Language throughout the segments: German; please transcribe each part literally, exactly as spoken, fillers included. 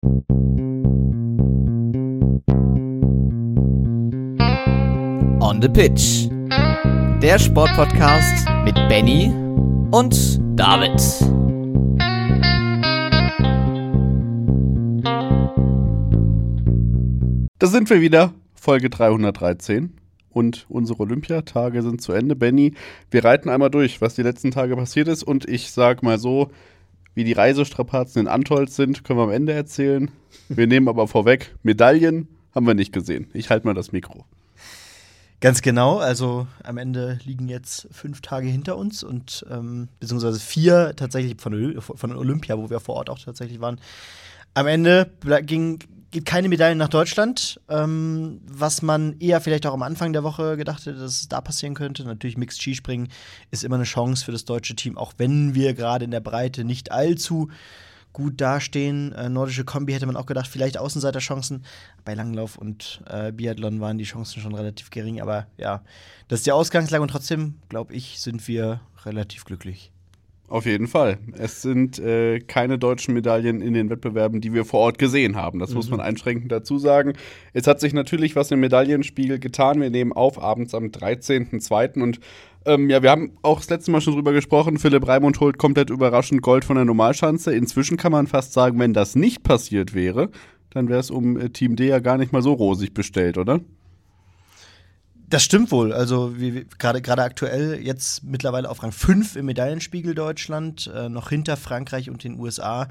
On the Pitch. Der Sportpodcast mit Benny und David. Da sind wir wieder, Folge dreihundertdreizehn. Und unsere Olympiatage sind zu Ende. Benny, wir reiten einmal durch, was die letzten Tage passiert ist. Und ich sag mal so, wie die Reisestrapazen in Antholz sind, können wir am Ende erzählen. Wir nehmen aber vorweg, Medaillen haben wir nicht gesehen. Ich halte mal das Mikro. Ganz genau, also am Ende liegen jetzt fünf Tage hinter uns und ähm, beziehungsweise vier tatsächlich von, von Olympia, wo wir vor Ort auch tatsächlich waren. Am Ende ging, geht keine Medaille nach Deutschland, ähm, was man eher vielleicht auch am Anfang der Woche gedacht hätte, dass es da passieren könnte. Natürlich Mixed Skispringen ist immer eine Chance für das deutsche Team, auch wenn wir gerade in der Breite nicht allzu gut dastehen. Äh, nordische Kombi hätte man auch gedacht, vielleicht Außenseiterchancen. Bei Langlauf und äh, Biathlon waren die Chancen schon relativ gering. Aber ja, das ist die Ausgangslage und trotzdem, glaube ich, sind wir relativ glücklich. Auf jeden Fall. Es sind äh, keine deutschen Medaillen in den Wettbewerben, die wir vor Ort gesehen haben. Das mhm. muss man einschränkend dazu sagen. Es hat sich natürlich was im Medaillenspiegel getan. Wir nehmen auf abends am dreizehnten zweiten und Ähm, ja, wir haben auch das letzte Mal schon drüber gesprochen. Philipp Raimund holt komplett überraschend Gold von der Normalschanze. Inzwischen kann man fast sagen, wenn das nicht passiert wäre, dann wäre es um äh, Team D ja gar nicht mal so rosig bestellt, oder? Das stimmt wohl. Also gerade gerade aktuell jetzt mittlerweile auf Rang fünf im Medaillenspiegel Deutschland, äh, noch hinter Frankreich und den U S A.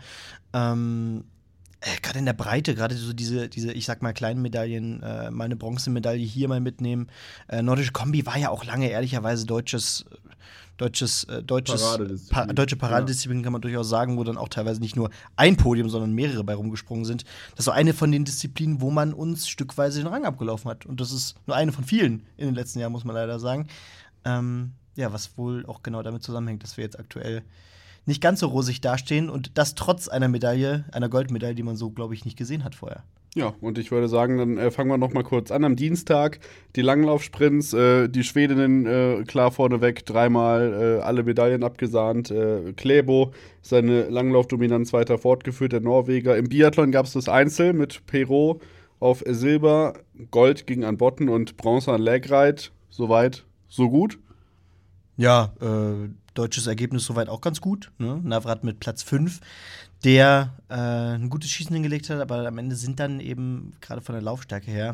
Ähm Äh, gerade in der Breite, gerade so diese, diese, ich sag mal, kleinen Medaillen, äh, mal eine Bronzemedaille hier mal mitnehmen. Äh, nordische Kombi war ja auch lange ehrlicherweise deutsches, deutsches, äh, deutsches Paradedisziplin. Pa- deutsche Paradedisziplin, ja. Kann man durchaus sagen, wo dann auch teilweise nicht nur ein Podium, sondern mehrere bei rumgesprungen sind. Das war eine von den Disziplinen, wo man uns stückweise den Rang abgelaufen hat. Und das ist nur eine von vielen in den letzten Jahren, muss man leider sagen. Ähm, ja, was wohl auch genau damit zusammenhängt, dass wir jetzt aktuell nicht ganz so rosig dastehen und das trotz einer Medaille, einer Goldmedaille, die man so, glaube ich, nicht gesehen hat vorher. Ja, und ich würde sagen, dann äh, fangen wir noch mal kurz an. Am Dienstag die Langlaufsprints, äh, die Schwedinnen äh, klar vorneweg, dreimal äh, alle Medaillen abgesahnt. Äh, Klæbo seine Langlaufdominanz weiter fortgeführt, der Norweger. Im Biathlon gab es das Einzel mit Perrault auf Silber, Gold ging an Botten und Bronze an Lägreit. Soweit, so gut. Ja, äh, deutsches Ergebnis soweit auch ganz gut. Ne? Navrat mit Platz fünf, der äh, ein gutes Schießen hingelegt hat, aber am Ende sind dann eben, gerade von der Laufstärke her,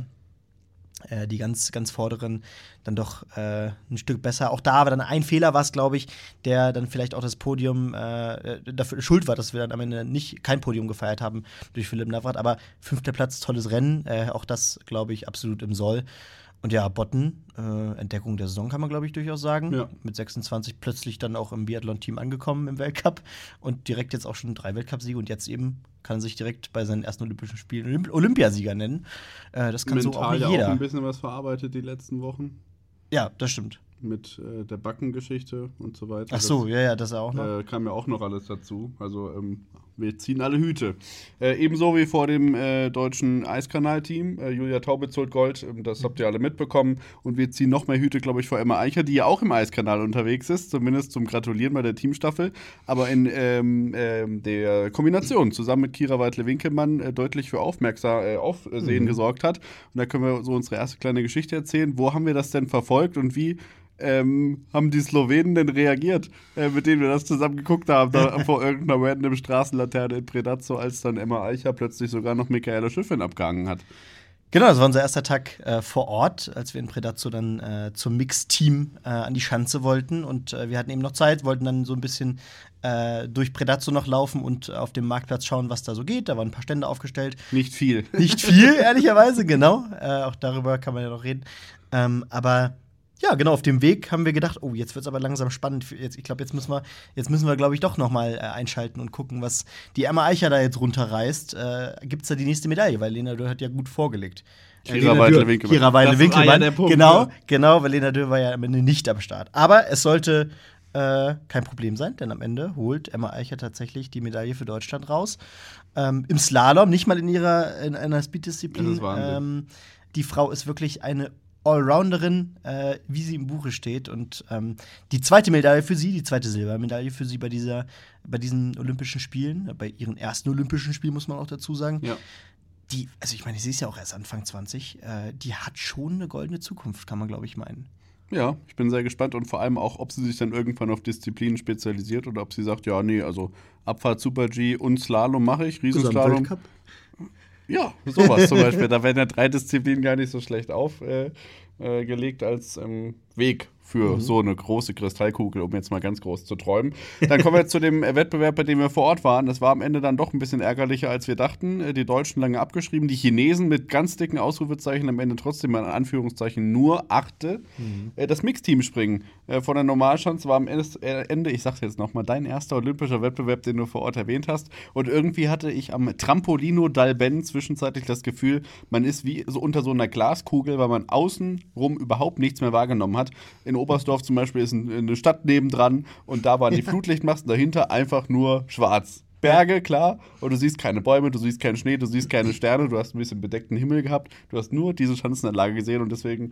äh, die ganz, ganz Vorderen dann doch äh, ein Stück besser. Auch da aber dann ein Fehler war es, glaube ich, der dann vielleicht auch das Podium äh, dafür schuld war, dass wir dann am Ende nicht kein Podium gefeiert haben durch Philipp Navrat. Aber fünfter Platz, tolles Rennen, äh, auch das, glaube ich, absolut im Soll. Und ja, Botten, äh, Entdeckung der Saison kann man, glaube ich, durchaus sagen. Ja. Mit sechsundzwanzig plötzlich dann auch im Biathlon-Team angekommen im Weltcup und direkt jetzt auch schon drei Weltcupsiege und jetzt eben kann er sich direkt bei seinen ersten Olympischen Spielen Olymp- Olympiasieger nennen. Äh, das kann Mental so auch nicht ja jeder. auch ein bisschen was verarbeitet die letzten Wochen. Ja, das stimmt. Mit äh, der Backengeschichte und so weiter. Ach so, das, ja, ja, das auch noch. Äh, kam ja auch noch alles dazu. Also ähm, wir ziehen alle Hüte. Äh, ebenso wie vor dem äh, deutschen Eiskanal-Team. Äh, Julia Taubitz holt Gold, äh, das habt ihr alle mitbekommen. Und wir ziehen noch mehr Hüte, glaube ich, vor Emma Eicher, die ja auch im Eiskanal unterwegs ist. Zumindest zum Gratulieren bei der Teamstaffel. Aber in ähm, ähm, der Kombination zusammen mit Kira Weidle-Winkelmann äh, deutlich für Aufmerksam äh, Aufsehen mhm. gesorgt hat. Und da können wir so unsere erste kleine Geschichte erzählen. Wo haben wir das denn verfolgt und wie Ähm, haben die Slowenen denn reagiert, äh, mit denen wir das zusammen geguckt haben, da vor irgendeiner random Straßenlaterne in Predazzo, als dann Emma Eicher plötzlich sogar noch Michaela Schiffrin abgehangen hat. Genau, das war unser erster Tag äh, vor Ort, als wir in Predazzo dann äh, zum Mixteam äh, an die Schanze wollten. Und äh, wir hatten eben noch Zeit, wollten dann so ein bisschen äh, durch Predazzo noch laufen und auf dem Marktplatz schauen, was da so geht. Da waren ein paar Stände aufgestellt. Nicht viel. Nicht viel, ehrlicherweise, genau. Äh, auch darüber kann man ja noch reden. Ähm, aber ja, genau, auf dem Weg haben wir gedacht, oh, jetzt wird's aber langsam spannend. Jetzt, ich glaube, jetzt müssen wir, jetzt müssen wir, glaube ich, doch noch mal äh, einschalten und gucken, was die Emma Eicher da jetzt runterreißt. Äh, gibt's da die nächste Medaille? Weil Lena Dürr hat ja gut vorgelegt. Kira Weidle-Winkelmann. Kira Weidle-Winkelmann, ja genau, genau, weil Lena Dürr war ja am Ende nicht am Start. Aber es sollte äh, kein Problem sein, denn am Ende holt Emma Eicher tatsächlich die Medaille für Deutschland raus. Ähm, Im Slalom, nicht mal in ihrer in einer Speed-Disziplin. Das ist Wahnsinn. Ähm, die Frau ist wirklich eine Allrounderin, äh, wie sie im Buche steht. Und ähm, die zweite Medaille für sie, die zweite Silbermedaille für sie bei, dieser, bei diesen Olympischen Spielen, bei ihren ersten Olympischen Spielen, muss man auch dazu sagen. Ja. Die, also ich meine, sie ist ja auch erst Anfang zwanzig, äh, die hat schon eine goldene Zukunft, kann man, glaube ich, meinen. Ja, ich bin sehr gespannt und vor allem auch, ob sie sich dann irgendwann auf Disziplinen spezialisiert oder ob sie sagt, ja, nee, also Abfahrt, Super-G und Slalom mache ich, Riesenslalom. Gesamtweltcup? Ja, sowas zum Beispiel. Da werden ja drei Disziplinen gar nicht so schlecht aufgelegt äh, äh, als ähm, Weg für mhm. so eine große Kristallkugel, um jetzt mal ganz groß zu träumen. Dann kommen wir jetzt zu dem Wettbewerb, bei dem wir vor Ort waren. Das war am Ende dann doch ein bisschen ärgerlicher, als wir dachten. Die Deutschen lange abgeschrieben, die Chinesen mit ganz dicken Ausrufezeichen, am Ende trotzdem in Anführungszeichen nur Achte. Mhm. Das Mixteam springen von der Normalschanze war am Ende, ich sag's jetzt nochmal, dein erster olympischer Wettbewerb, den du vor Ort erwähnt hast. Und irgendwie hatte ich am Trampolino d'Alben zwischenzeitlich das Gefühl, man ist wie so unter so einer Glaskugel, weil man außenrum überhaupt nichts mehr wahrgenommen hat. In Oberstdorf zum Beispiel ist eine Stadt nebendran und da waren die Flutlichtmasten, dahinter einfach nur schwarz. Berge, klar, und du siehst keine Bäume, du siehst keinen Schnee, du siehst keine Sterne, du hast ein bisschen bedeckten Himmel gehabt, du hast nur diese Schanzenanlage gesehen und deswegen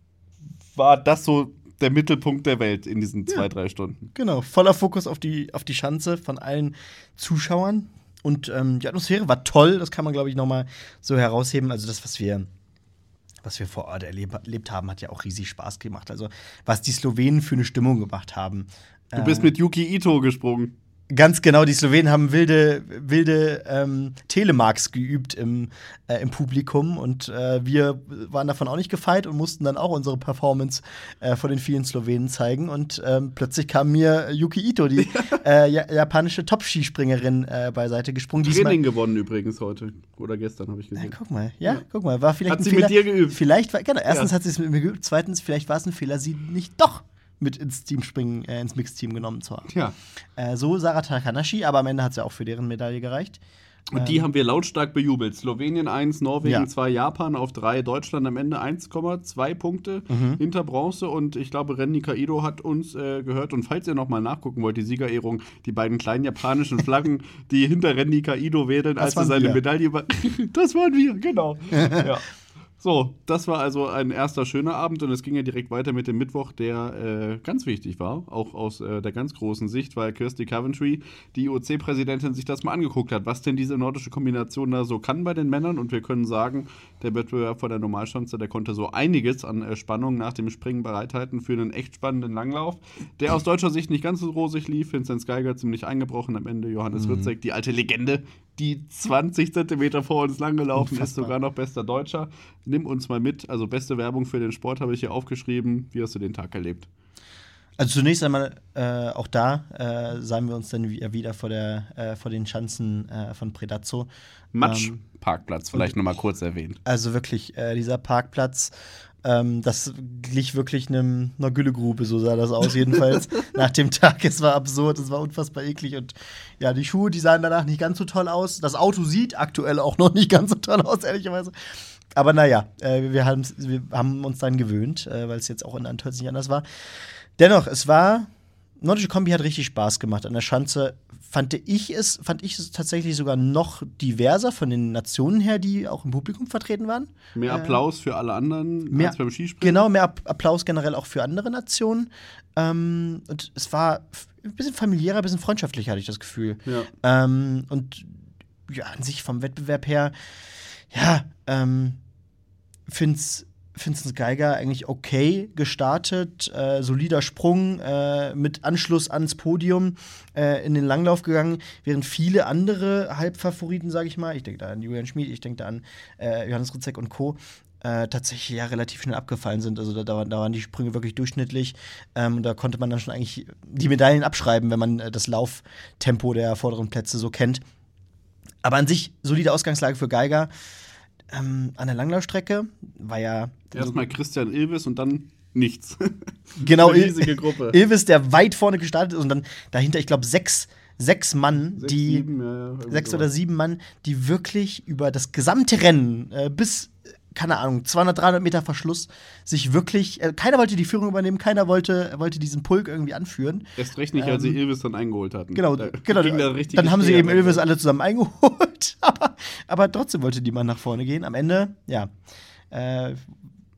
war das so der Mittelpunkt der Welt in diesen zwei, ja. drei Stunden. Genau, voller Fokus auf die, auf die Schanze von allen Zuschauern und ähm, die Atmosphäre war toll, das kann man, glaube ich, nochmal so herausheben, also das, was wir was wir vor Ort erleb- erlebt haben, hat ja auch riesig Spaß gemacht. Also, was die Slowenen für eine Stimmung gemacht haben. Du bist ähm, mit Yuki Ito gesprungen. Ganz genau, die Slowenen haben wilde, wilde ähm, Telemarks geübt im, äh, im Publikum und äh, wir waren davon auch nicht gefeit und mussten dann auch unsere Performance äh, vor den vielen Slowenen zeigen und ähm, plötzlich kam mir Yuki Ito, die äh, japanische Top-Skispringerin, äh, beiseite gesprungen. Training gewonnen übrigens heute oder gestern, habe ich gesehen. Ja, guck mal, ja, ja, guck mal, war vielleicht hat ein sie Fehler. Mit dir geübt? Vielleicht, war, genau, erstens ja. hat sie es mit mir geübt, zweitens, vielleicht war es ein Fehler, sie nicht doch mit ins Team springen, äh, ins Mixteam genommen zu haben. Ja. Äh, so Sarah Takanashi, aber am Ende hat es ja auch für deren Medaille gereicht. Und ähm, die haben wir lautstark bejubelt. Slowenien eins, Norwegen zwei, ja. Japan auf drei, Deutschland am Ende eins Komma zwei Punkte mhm. hinter Bronze. Und ich glaube, Ren Nikaido hat uns äh, gehört. Und falls ihr noch mal nachgucken wollt, die Siegerehrung, die beiden kleinen japanischen Flaggen, die hinter Ren Nikaido wedeln, als er seine wir. Medaille war. Das waren wir, genau. Ja. So, das war also ein erster schöner Abend und es ging ja direkt weiter mit dem Mittwoch, der äh, ganz wichtig war, auch aus äh, der ganz großen Sicht, weil Kirsty Coventry, die I O C-Präsidentin, sich das mal angeguckt hat, was denn diese nordische Kombination da so kann bei den Männern und wir können sagen, der Wettbewerb vor der Normalschanze, der konnte so einiges an äh, Spannung nach dem Springen bereithalten für einen echt spannenden Langlauf, der aus deutscher Sicht nicht ganz so rosig lief, Vinzenz Geiger ziemlich eingebrochen, am Ende Johannes mhm. Rützek, die alte Legende, die zwanzig Zentimeter vor uns langgelaufen ist, sogar noch bester Deutscher. Nimm uns mal mit. Also beste Werbung für den Sport habe ich hier aufgeschrieben. Wie hast du den Tag erlebt? Also zunächst einmal äh, auch da äh, sahen wir uns dann wieder vor, der, äh, vor den Schanzen äh, von Predazzo. Matsch-Parkplatz, ähm, vielleicht nochmal kurz erwähnt. Also wirklich, äh, dieser Parkplatz, ähm, das glich wirklich einem, einer Güllegrube, so sah das aus jedenfalls. Nach dem Tag, es war absurd, es war unfassbar eklig und ja, die Schuhe, die sahen danach nicht ganz so toll aus. Das Auto sieht aktuell auch noch nicht ganz so toll aus, ehrlicherweise. Aber naja, äh, wir, wir haben uns dann gewöhnt, äh, weil es jetzt auch in Antolz nicht anders war. Dennoch, es war, Nordische Kombi hat richtig Spaß gemacht. An der Schanze fand ich es, fand ich es tatsächlich sogar noch diverser von den Nationen her, die auch im Publikum vertreten waren. Mehr Applaus äh, für alle anderen mehr, als beim Skispringen? Genau, mehr Applaus generell auch für andere Nationen. Ähm, und es war ein bisschen familiärer, ein bisschen freundschaftlicher, hatte ich das Gefühl. Ja. Ähm, und ja, an sich vom Wettbewerb her, ja, ähm, find's Vinzenz Geiger eigentlich okay gestartet, äh, solider Sprung, äh, mit Anschluss ans Podium äh, in den Langlauf gegangen, während viele andere Halbfavoriten, sage ich mal, ich denke da an Julian Schmid, ich denke da an äh, Johannes Rützek und Co., äh, tatsächlich ja relativ schnell abgefallen sind. Also da, da, waren, da waren die Sprünge wirklich durchschnittlich. Ähm, da konnte man dann schon eigentlich die Medaillen abschreiben, wenn man äh, das Lauftempo der vorderen Plätze so kennt. Aber an sich solide Ausgangslage für Geiger. Ähm, an der Langlaufstrecke war ja erstmal Christian Ilves und dann nichts. Genau, eine riesige Gruppe. Ilves, der weit vorne gestartet ist und dann dahinter, ich glaube, sechs, sechs Mann, sechs, die sieben, ja, ja, sechs oder sieben Mann, die wirklich über das gesamte Rennen äh, bis, keine Ahnung, zweihundert, dreihundert Meter Verschluss sich wirklich, äh, keiner wollte die Führung übernehmen, keiner wollte, wollte diesen Pulk irgendwie anführen. Erst recht nicht, ähm, als sie Ilves dann eingeholt hatten. Genau, da genau. Dann haben sie eben Ilves Ilves alle zusammen eingeholt, aber, aber trotzdem wollte die Mann nach vorne gehen. Am Ende, ja, äh,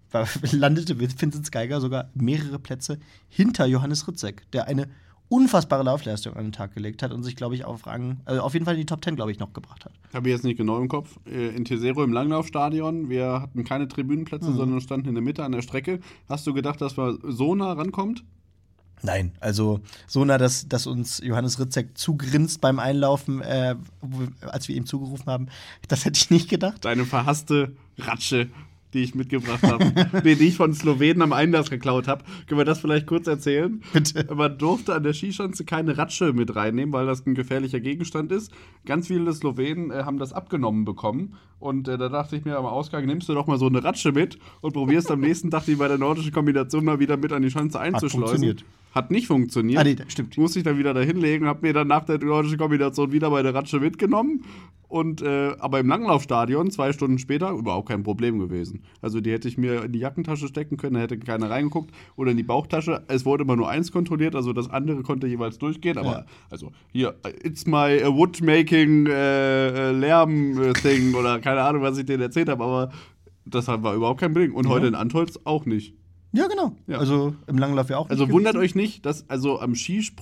war, landete Vincent Geiger sogar mehrere Plätze hinter Johannes Rydzek, der eine unfassbare Laufleistung an den Tag gelegt hat und sich, glaube ich, auf Rang, also auf jeden Fall in die Top Ten, glaube ich, noch gebracht hat. Habe ich jetzt nicht genau im Kopf. In Tesero im Langlaufstadion, wir hatten keine Tribünenplätze, mhm. sondern standen in der Mitte an der Strecke. Hast du gedacht, dass man so nah rankommt? Nein, also so nah, dass, dass uns Johannes Rydzek zugrinst beim Einlaufen, äh, als wir ihm zugerufen haben, das hätte ich nicht gedacht. Deine verhasste Ratsche, die ich mitgebracht habe, die ich von Slowenen am Einlass geklaut habe. Können wir das vielleicht kurz erzählen? Bitte. Man durfte an der Skischanze keine Ratsche mit reinnehmen, weil das ein gefährlicher Gegenstand ist. Ganz viele Slowenen äh, haben das abgenommen bekommen. Und äh, da dachte ich mir am Ausgang, nimmst du doch mal so eine Ratsche mit und probierst am nächsten Tag die bei der nordischen Kombination mal wieder mit an die Schanze einzuschleusen. Hat funktioniert. Hat nicht funktioniert. Ah, nee, stimmt. Musste ich dann wieder da hinlegen, hab mir dann nach der nordischen Kombination wieder bei der Ratsche mitgenommen. Und, äh, aber im Langlaufstadion, zwei Stunden später, überhaupt kein Problem gewesen. Also die hätte ich mir in die Jackentasche stecken können, da hätte keiner reingeguckt. Oder in die Bauchtasche. Es wurde immer nur eins kontrolliert, also das andere konnte jeweils durchgehen. Aber, ja. also hier, it's my uh, wood-making uh, Lärm-Thing oder keine Ahnung, was ich denen erzählt habe. Aber das war überhaupt kein Problem. Und ja. heute in Antholz auch nicht. Ja, genau. Ja. Also im Langlauf ja auch nicht. Also wundert gewesen. Euch nicht, dass also am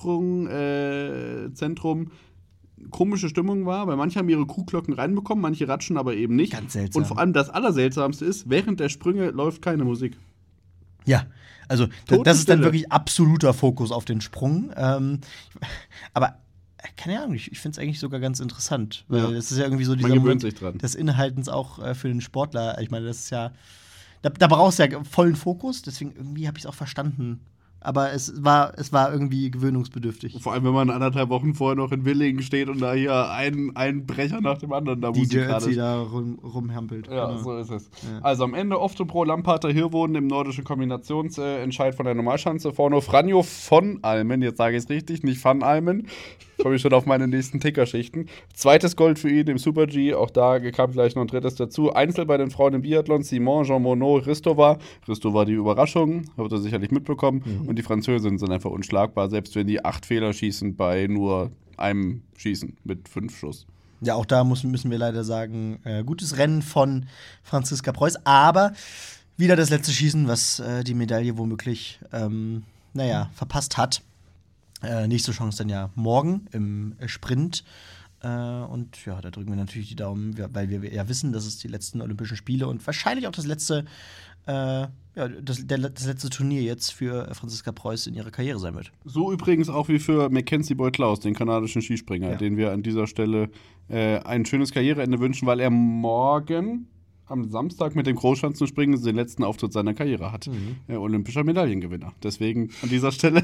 Skisprungzentrum äh, komische Stimmung war, weil manche haben ihre Kuhglocken reinbekommen, manche Ratschen aber eben nicht. Ganz seltsam. Und vor allem das Allerseltsamste ist, während der Sprünge läuft keine Musik. Ja, also d- das ist dann wirklich absoluter Fokus auf den Sprung. Ähm, aber keine Ahnung, ich, ich finde es eigentlich sogar ganz interessant, weil es ja. ist ja irgendwie so dieser Moment des Inhaltens auch äh, für den Sportler. Ich meine, das ist ja Da, da brauchst du ja vollen Fokus, deswegen irgendwie habe ich es auch verstanden. Aber es war, es war irgendwie gewöhnungsbedürftig. Vor allem, wenn man anderthalb Wochen vorher noch in Willingen steht und da hier ein, ein Brecher nach dem anderen da Musik gerade die da rum, rumhampelt. Ja, genau. So ist es. Ja. Also am Ende Oftebro, Lamparter, Hirwoden im nordischen Kombinationsentscheid äh, von der Normalschanze. Vorne Franjo von Almen, jetzt sage ich es richtig, nicht van Almen. Komme ich schon auf meine nächsten Tickerschichten. Zweites Gold für ihn im Super-G, auch da kam gleich noch ein drittes dazu. Einzel bei den Frauen im Biathlon, Simon, Jean Monod, Ristova. Ristova die Überraschung, habt ihr sicherlich mitbekommen. Mhm. Und die Französinnen sind einfach unschlagbar, selbst wenn die acht Fehler schießen bei nur einem Schießen mit fünf Schuss. Ja, auch da müssen, müssen wir leider sagen, äh, gutes Rennen von Franziska Preuß, aber wieder das letzte Schießen, was äh, die Medaille womöglich, ähm, naja, verpasst hat. Äh, nächste Chance dann ja morgen im Sprint. Äh, und ja, da drücken wir natürlich die Daumen, weil wir ja wissen, dass es die letzten Olympischen Spiele und wahrscheinlich auch das letzte, äh, ja, das, der, das letzte Turnier jetzt für Franziska Preuß in ihrer Karriere sein wird. So übrigens auch wie für Mackenzie Boyd-Klaus, den kanadischen Skispringer, ja. den wir an dieser Stelle äh, ein schönes Karriereende wünschen, weil er morgen am Samstag mit dem Großschanzenspringen den letzten Auftritt seiner Karriere hat. Mhm. Äh, olympischer Medaillengewinner. Deswegen an dieser Stelle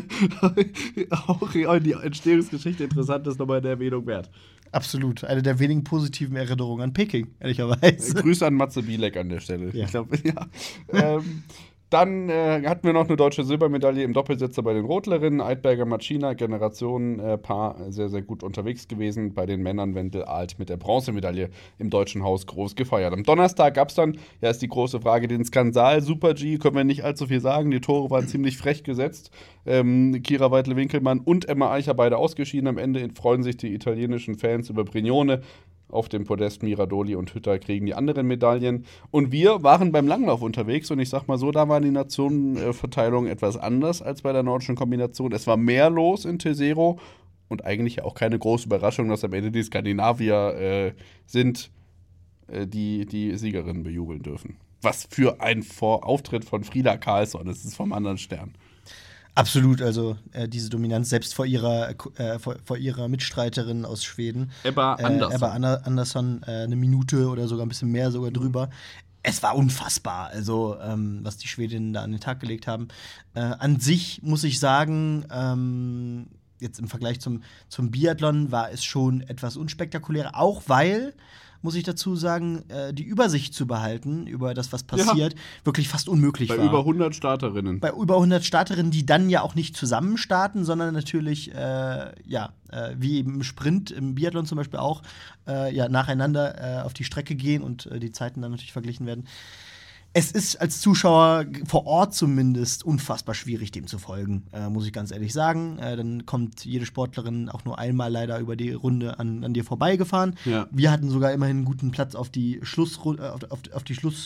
auch die Entstehungsgeschichte interessant ist, nochmal eine Erwähnung wert. Absolut. Eine der wenigen positiven Erinnerungen an Peking, ehrlicherweise. Äh, Grüße an Matze Bielek an der Stelle. Ja. Ich glaube, ja. ähm, Dann äh, hatten wir noch eine deutsche Silbermedaille im Doppelsitzer bei den Rotlerinnen. Eidberger Machina, Generationen-Paar, äh, sehr, sehr gut unterwegs gewesen. Bei den Männern Wendel Alt mit der Bronzemedaille im Deutschen Haus groß gefeiert. Am Donnerstag gab es dann, ja, ist die große Frage, den Skandal. Super-G, können wir nicht allzu viel sagen. Die Tore waren ziemlich frech gesetzt. Ähm, Kira Weidle-Winkelmann und Emma Eicher beide ausgeschieden. Am Ende freuen sich die italienischen Fans über Brignone. Auf dem Podest Miradoli und Hütter kriegen die anderen Medaillen. Und wir waren beim Langlauf unterwegs. Und ich sag mal so, da war die Nationenverteilung etwas anders als bei der nordischen Kombination. Es war mehr los in Tesero. Und eigentlich auch keine große Überraschung, dass am Ende die Skandinavier äh, sind, äh, die die Siegerinnen bejubeln dürfen. Was für ein Vor- Auftritt von Frida Karlsson. Das ist vom anderen Stern. Absolut, also äh, diese Dominanz selbst vor ihrer, äh, vor, vor ihrer Mitstreiterin aus Schweden. Ebba Andersson. Äh, Ebba Ander- Andersson, äh, eine Minute oder sogar ein bisschen mehr sogar drüber. Es war unfassbar, also ähm, was die Schwedinnen da an den Tag gelegt haben. Äh, an sich muss ich sagen, ähm, jetzt im Vergleich zum, zum Biathlon war es schon etwas unspektakulärer, auch weil, muss ich dazu sagen, äh, die Übersicht zu behalten über das, was passiert, ja. wirklich fast unmöglich Bei war. Bei über hundert Starterinnen. Bei über hundert Starterinnen, die dann ja auch nicht zusammen starten, sondern natürlich, äh, ja, äh, wie im Sprint, im Biathlon zum Beispiel auch, äh, ja, nacheinander äh, auf die Strecke gehen und äh, die Zeiten dann natürlich verglichen werden. Es ist als Zuschauer vor Ort zumindest unfassbar schwierig, dem zu folgen, äh, muss ich ganz ehrlich sagen. Äh, dann kommt jede Sportlerin auch nur einmal leider über die Runde an, an dir vorbeigefahren. Ja. Wir hatten sogar immerhin einen guten Platz auf die Schlussrunde, auf, auf, auf die Schluss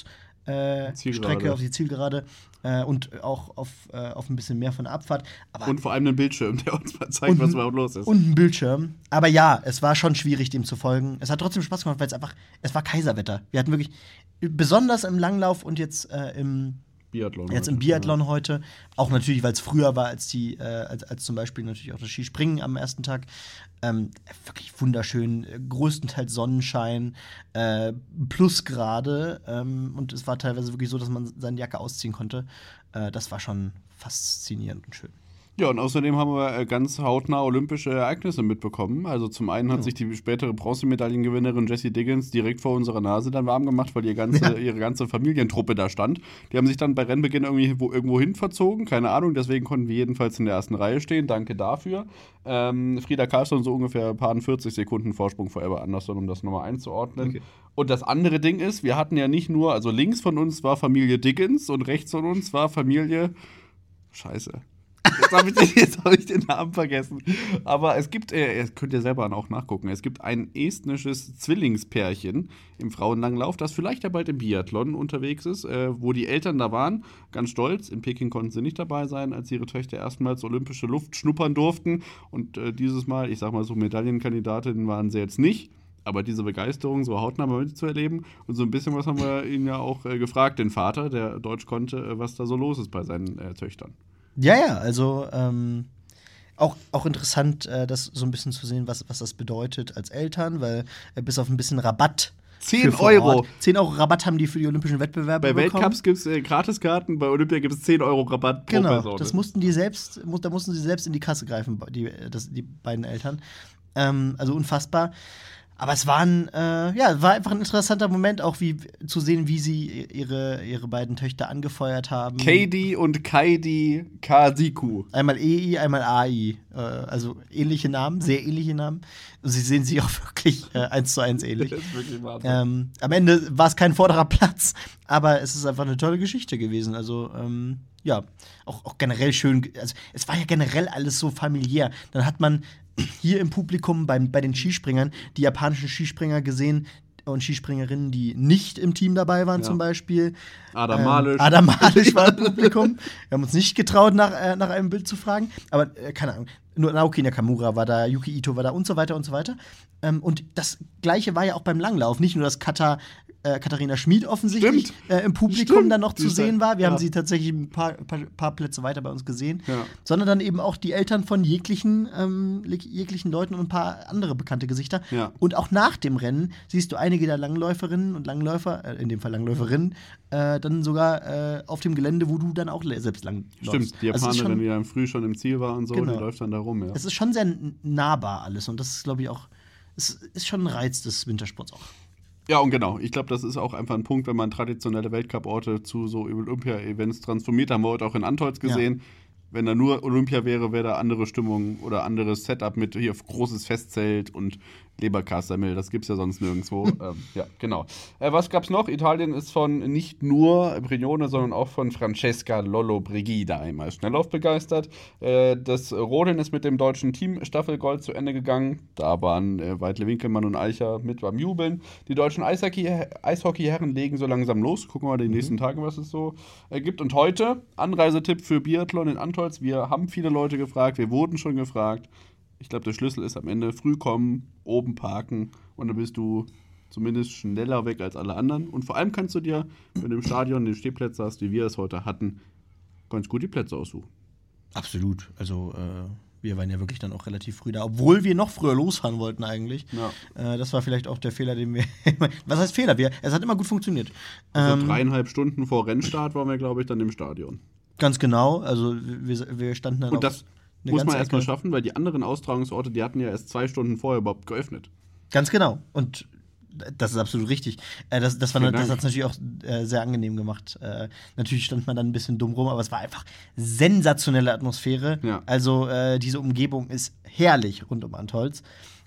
äh, Zielgerade. Strecke, auf die Zielgerade äh, und auch auf, äh, auf ein bisschen mehr von der Abfahrt. Aber Und vor allem einen Bildschirm, der uns mal zeigt, was überhaupt los ist. Und ein Bildschirm. Aber ja, es war schon schwierig, dem zu folgen. Es hat trotzdem Spaß gemacht, weil es einfach, es war Kaiserwetter. Wir hatten wirklich, besonders im Langlauf und jetzt äh, im Biathlon. Jetzt im Biathlon ja. heute. Auch natürlich, weil es früher war als die, äh, als, als zum Beispiel natürlich auch das Skispringen am ersten Tag. Ähm, wirklich wunderschön, äh, größtenteils Sonnenschein, äh, Plusgrade. Ähm, und es war teilweise wirklich so, dass man seine Jacke ausziehen konnte. Äh, das war schon faszinierend und schön. Ja, und außerdem haben wir ganz hautnah olympische Ereignisse mitbekommen. Also zum einen hat ja. sich die spätere Bronzemedaillengewinnerin Jessie Diggins direkt vor unserer Nase dann warm gemacht, weil ihr ganze, ja. ihre ganze Familientruppe da stand. Die haben sich dann bei Rennbeginn irgendwie wo, irgendwo hin verzogen, keine Ahnung, deswegen konnten wir jedenfalls in der ersten Reihe stehen. Danke dafür. Ähm, Frida Karlsson so ungefähr ein paar vierzig Sekunden Vorsprung vor Ebba Andersson, um das nochmal einzuordnen. Okay. Und das andere Ding ist, wir hatten ja nicht nur, also links von uns war Familie Diggins und rechts von uns war Familie Scheiße. Jetzt habe ich, hab ich den Namen vergessen. Aber es gibt, äh, ihr könnt ja selber auch nachgucken, es gibt ein estnisches Zwillingspärchen im Frauenlanglauf, das vielleicht ja bald im Biathlon unterwegs ist, äh, wo die Eltern da waren, ganz stolz. In Peking konnten sie nicht dabei sein, als ihre Töchter erstmals olympische Luft schnuppern durften. Und äh, dieses Mal, ich sag mal so, Medaillenkandidatinnen waren sie jetzt nicht. Aber diese Begeisterung, so hautnah mal mitzuerleben. Und so ein bisschen was haben wir ihn ja auch äh, gefragt, den Vater, der Deutsch konnte, äh, was da so los ist bei seinen äh, Töchtern. Ja, ja, also ähm, auch, auch interessant, äh, das so ein bisschen zu sehen, was, was das bedeutet als Eltern, weil äh, bis auf ein bisschen Rabatt. zehn Euro. zehn Euro Rabatt haben die für die olympischen Wettbewerbe bei bekommen. Bei Weltcups gibt es äh, Gratiskarten, bei Olympia gibt es zehn Euro Rabatt pro genau, Person. Genau, das mussten die selbst, da mussten sie selbst in die Kasse greifen, die, das, die beiden Eltern. Ähm, also unfassbar. Aber es war ein, äh, ja, war einfach ein interessanter Moment, auch wie zu sehen, wie sie ihre, ihre beiden Töchter angefeuert haben. Katie und Kaidi Kasiku. Einmal E I, einmal A I. Äh, also ähnliche Namen, sehr ähnliche Namen. Und sie sehen sich auch wirklich äh, eins zu eins ähnlich. Das ist wirklich Wahnsinn. Ähm, am Ende war es kein vorderer Platz, aber es ist einfach eine tolle Geschichte gewesen. Also, ähm, ja, auch, auch generell schön. Also, es war ja generell alles so familiär. Dann hat man hier im Publikum beim, bei den Skispringern die japanischen Skispringer gesehen und Skispringerinnen, die nicht im Team dabei waren, ja. zum Beispiel. Adam Malisch. Ähm, Adam Malisch war im Publikum. Wir haben uns nicht getraut, nach, äh, nach einem Bild zu fragen. Aber, äh, keine Ahnung, nur Naoki Nakamura war da, Yuki Ito war da und so weiter und so weiter. Ähm, und das Gleiche war ja auch beim Langlauf. Nicht nur, dass Kata, äh, Katharina Schmid offensichtlich äh, im Publikum Stimmt. dann noch zu sehen war. Wir ja. haben sie tatsächlich ein paar, paar, paar Plätze weiter bei uns gesehen. Ja. Sondern dann eben auch die Eltern von jeglichen, ähm, jeglichen Leuten und ein paar andere bekannte Gesichter. Ja. Und auch nach dem Rennen siehst du einige der Langläuferinnen und Langläufer, äh, in dem Fall Langläuferinnen, äh, dann sogar äh, auf dem Gelände, wo du dann auch selbst lang läufst. Stimmt, die Japanerin, also schon, die dann früh schon im Ziel war und so, genau. die läuft dann da rum. Ja. Es ist schon sehr nahbar alles und das ist, glaube ich, auch, es ist schon ein Reiz des Wintersports auch. Ja, und genau. Ich glaube, das ist auch einfach ein Punkt, wenn man traditionelle Weltcup-Orte zu so Olympia-Events transformiert. Haben wir heute auch in Antolz gesehen. Ja. Wenn da nur Olympia wäre, wäre da andere Stimmung oder anderes Setup mit hier großes Festzelt und Leberkassemmel. Das gibt's ja sonst nirgendwo. ähm, ja, genau. Äh, was gab's noch? Italien ist von nicht nur Brignone, sondern auch von Francesca Lollobrigida einmal Schnelllauf begeistert. Äh, das Rodeln ist mit dem deutschen Team Staffelgold zu Ende gegangen. Da waren äh, Weitle Winkelmann und Eicher mit beim Jubeln. Die deutschen Eishockey- Eishockeyherren legen so langsam los. Gucken wir mal die mhm. nächsten Tage, was es so äh, gibt. Und heute Anreisetipp für Biathlon in Antolz. Wir haben viele Leute gefragt, wir wurden schon gefragt. Ich glaube, der Schlüssel ist am Ende früh kommen, oben parken und dann bist du zumindest schneller weg als alle anderen. Und vor allem kannst du dir, wenn du im Stadion den Stehplätze hast, wie wir es heute hatten, ganz gut die Plätze aussuchen. Absolut. Also äh, wir waren ja wirklich dann auch relativ früh da, obwohl wir noch früher losfahren wollten eigentlich. Ja. Äh, das war vielleicht auch der Fehler, den wir was heißt Fehler? Wir, es hat immer gut funktioniert. Also ähm, dreieinhalb Stunden vor Rennstart waren wir, glaube ich, dann im Stadion. Ganz genau. Also wir, wir standen dann und das Eine muss man erstmal schaffen, weil die anderen Austragungsorte, die hatten ja erst zwei Stunden vorher überhaupt geöffnet. Ganz genau. Und das ist absolut richtig. Äh, das das, das hat es natürlich auch äh, sehr angenehm gemacht. Äh, natürlich stand man dann ein bisschen dumm rum, aber es war einfach sensationelle Atmosphäre. Ja. Also äh, diese Umgebung ist herrlich rund um Antolz.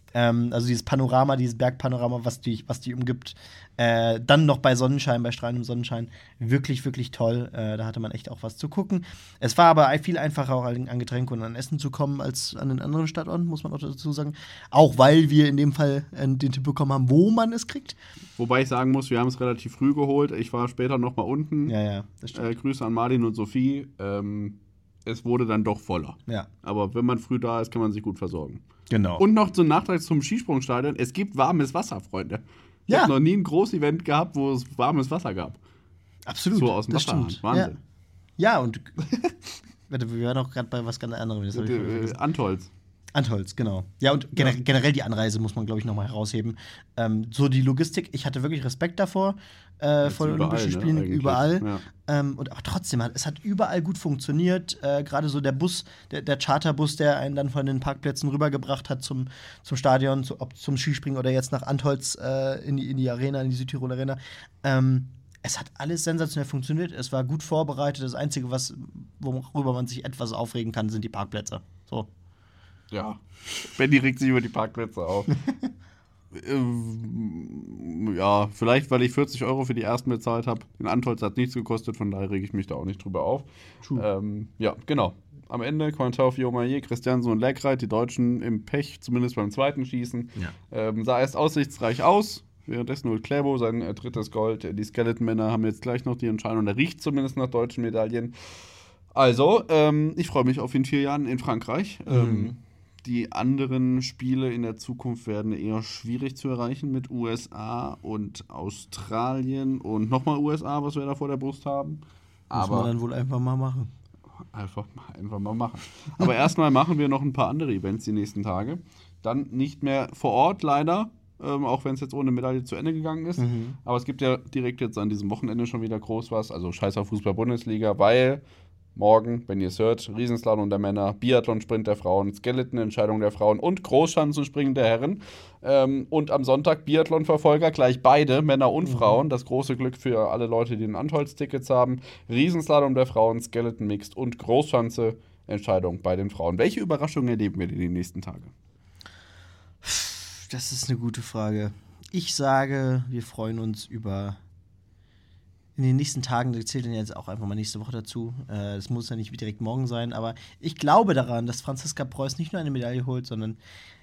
Ähm, also dieses Panorama, dieses Bergpanorama, was die, was die umgibt. Äh, dann noch bei Sonnenschein, bei strahlendem Sonnenschein. Wirklich, wirklich toll. Äh, da hatte man echt auch was zu gucken. Es war aber viel einfacher, auch an, an Getränke und an Essen zu kommen, als an den anderen Standorten, muss man auch dazu sagen. Auch weil wir in dem Fall äh, den Tipp bekommen haben, wo man es kriegt. Wobei ich sagen muss, wir haben es relativ früh geholt. Ich war später noch mal unten. Ja, ja, das stimmt. Äh, Grüße an Martin und Sophie. Ähm, es wurde dann doch voller. Ja. Aber wenn man früh da ist, kann man sich gut versorgen. Genau. Und noch zum Nachtrag zum Skisprungstadion. Es gibt warmes Wasser, Freunde. Ich Ja. habe noch nie ein Großevent gehabt, wo es warmes Wasser gab. Absolut. So aus dem das Wasserhahn. stimmt. Wahnsinn. Ja, ja und warte, wir waren auch gerade bei was ganz anderem. Das hab ich Äh, vergessen. Antolz. Antholz, genau. Ja, und gener ja. generell die Anreise muss man, glaube ich, nochmal herausheben. Ähm, so die Logistik, ich hatte wirklich Respekt davor, äh, vor den Olympischen Spielen, ne, überall. Ja. Ähm, und aber trotzdem, hat, es hat überall gut funktioniert. Äh, Gerade so der Bus, der, der Charterbus, der einen dann von den Parkplätzen rübergebracht hat zum, zum Stadion, zu, ob zum Skispringen oder jetzt nach Antholz äh, in, die, in die Arena, in die Südtirol Arena. Ähm, es hat alles sensationell funktioniert. Es war gut vorbereitet. Das Einzige, was, worüber man sich etwas aufregen kann, sind die Parkplätze. So. Ja, Benny regt sich über die Parkplätze auf. ähm, ja, vielleicht, weil ich vierzig Euro für die ersten bezahlt habe. In Antolz hat nichts gekostet, von daher rege ich mich da auch nicht drüber auf. Ähm, ja, genau. Am Ende Cointreau, Fiomayer, Christiansen und Leckreit, die Deutschen im Pech, zumindest beim zweiten Schießen. Ja. Ähm, sah erst aussichtsreich aus. Währenddessen holt Kläbo sein äh, drittes Gold. Die Skeleton-Männer haben jetzt gleich noch die Entscheidung. Da riecht zumindest nach deutschen Medaillen. Also, ähm, ich freue mich auf in vier Jahren in Frankreich. Mhm. Ähm, Die anderen Spiele in der Zukunft werden eher schwierig zu erreichen mit U S A und Australien und nochmal U S A, was wir da vor der Brust haben. Aber muss man dann wohl einfach mal machen. Einfach, einfach mal machen. Aber erstmal machen wir noch ein paar andere Events die nächsten Tage. Dann nicht mehr vor Ort, leider, ähm, auch wenn es jetzt ohne Medaille zu Ende gegangen ist. Mhm. Aber es gibt ja direkt jetzt an diesem Wochenende schon wieder groß was. Also scheiß auf Fußball-Bundesliga, weil morgen, wenn ihr es hört, Riesenslalom der Männer, Biathlon-Sprint der Frauen, Skeleton-Entscheidung der Frauen und Großschanzenspringen der Herren. Ähm, und am Sonntag Biathlon-Verfolger, gleich beide, Männer und mhm. Frauen. Das große Glück für alle Leute, die den Antholz-Tickets haben. Riesenslalom der Frauen, Skeleton-Mixed und Großschanze-Entscheidung bei den Frauen. Welche Überraschungen erleben wir in den nächsten Tagen? Das ist eine gute Frage. Ich sage, wir freuen uns über in den nächsten Tagen, das zählt dann jetzt auch einfach mal nächste Woche dazu. Es äh, muss ja nicht direkt morgen sein, aber ich glaube daran, dass Franziska Preuß nicht nur eine Medaille holt, sondern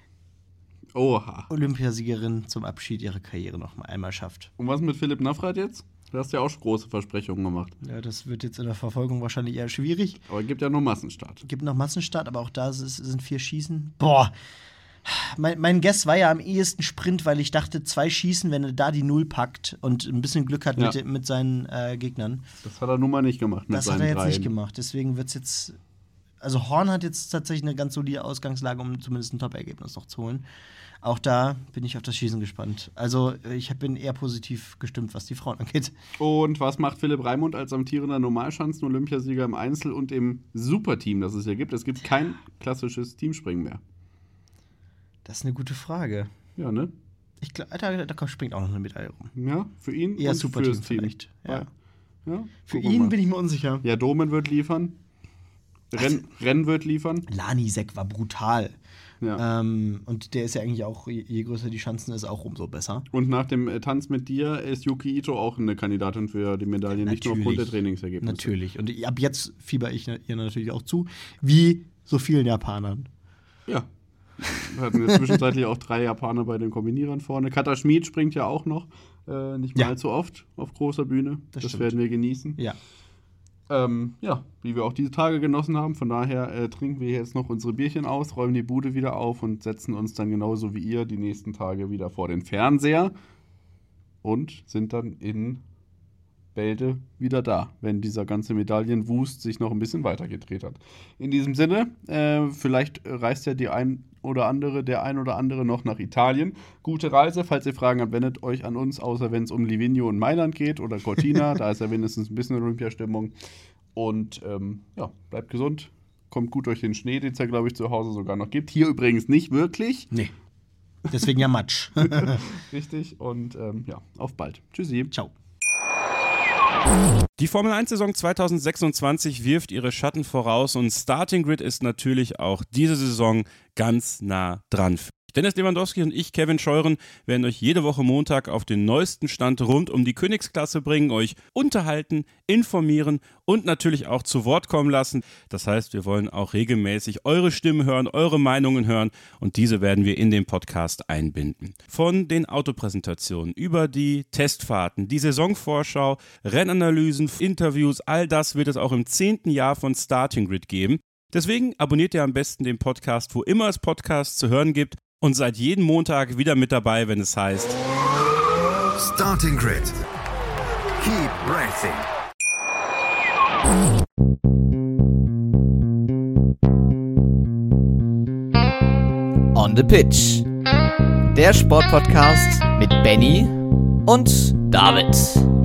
Oha. Olympiasiegerin zum Abschied ihrer Karriere noch mal einmal schafft. Und was mit Philipp Navrat jetzt? Du hast ja auch große Versprechungen gemacht. Ja, das wird jetzt in der Verfolgung wahrscheinlich eher schwierig. Aber es gibt ja nur Massenstart. Es gibt noch Massenstart, aber auch da sind vier Schießen. Boah. Mein, mein Guess war ja am ehesten Sprint, weil ich dachte, zwei Schießen, wenn er da die Null packt und ein bisschen Glück hat ja. mit, mit seinen äh, Gegnern. Das hat er nun mal nicht gemacht mit Das seinen hat er jetzt Dreien. nicht gemacht. Deswegen wird es jetzt. Also Horn hat jetzt tatsächlich eine ganz solide Ausgangslage, um zumindest ein Top-Ergebnis noch zu holen. Auch da bin ich auf das Schießen gespannt. Also ich bin eher positiv gestimmt, was die Frauen angeht. Und was macht Philipp Raimund als amtierender Normalschanzen-Olympiasieger im Einzel und im Superteam, das es hier gibt? Es gibt kein klassisches Teamspringen mehr. Das ist eine gute Frage. Ja, ne? Ich glaube, da, da springt auch noch eine Medaille rum. Ja, für ihn eher und Superteam fürs Team. vielleicht. Ja. Ja, für ihn bin ich mir unsicher. Ja, Domen wird liefern. Renn, Renn wird liefern. Lanisek war brutal. Ja. Ähm, und der ist ja eigentlich auch, je, je größer die Chancen ist, auch umso besser. Und nach dem äh, Tanz mit dir ist Yuki Ito auch eine Kandidatin für die Medaille, natürlich, nicht nur aufgrund der Trainingsergebnisse. Natürlich. Und ab jetzt fieber ich ihr natürlich auch zu, wie so vielen Japanern. Ja. Wir hatten jetzt zwischenzeitlich auch drei Japaner bei den Kombinierern vorne. Kata Schmid springt ja auch noch, äh, nicht mal ja. allzu oft auf großer Bühne. Das, das werden wir genießen. Ja. Ähm, ja, wie wir auch diese Tage genossen haben. Von daher äh, trinken wir jetzt noch unsere Bierchen aus, räumen die Bude wieder auf und setzen uns dann genauso wie ihr die nächsten Tage wieder vor den Fernseher und sind dann in Bälde wieder da, wenn dieser ganze Medaillenwust sich noch ein bisschen weitergedreht hat. In diesem Sinne, äh, vielleicht reist ja die ein oder andere, der ein oder andere noch nach Italien. Gute Reise, falls ihr Fragen habt, wendet euch an uns, außer wenn es um Livigno und Mailand geht oder Cortina, da ist ja wenigstens ein bisschen Olympiastimmung. Und ähm, ja, bleibt gesund, kommt gut durch den Schnee, den es ja, glaube ich, zu Hause sogar noch gibt. Hier übrigens nicht wirklich. Nee, deswegen ja Matsch. Richtig, und ähm, ja, auf bald. Tschüssi. Ciao. Die Formel eins Saison zwanzig sechsundzwanzig wirft ihre Schatten voraus und Starting Grid ist natürlich auch diese Saison ganz nah dran. Dennis Lewandowski und ich, Kevin Scheuren, werden euch jede Woche Montag auf den neuesten Stand rund um die Königsklasse bringen, euch unterhalten, informieren und natürlich auch zu Wort kommen lassen. Das heißt, wir wollen auch regelmäßig eure Stimmen hören, eure Meinungen hören und diese werden wir in den Podcast einbinden. Von den Autopräsentationen über die Testfahrten, die Saisonvorschau, Rennanalysen, Interviews, all das wird es auch im zehnten Jahr von Starting Grid geben. Deswegen abonniert ihr am besten den Podcast, wo immer es Podcasts zu hören gibt und seid jeden Montag wieder mit dabei, wenn es heißt Starting Grid. Keep racing. On the Pitch. Der Sportpodcast mit Benny und David.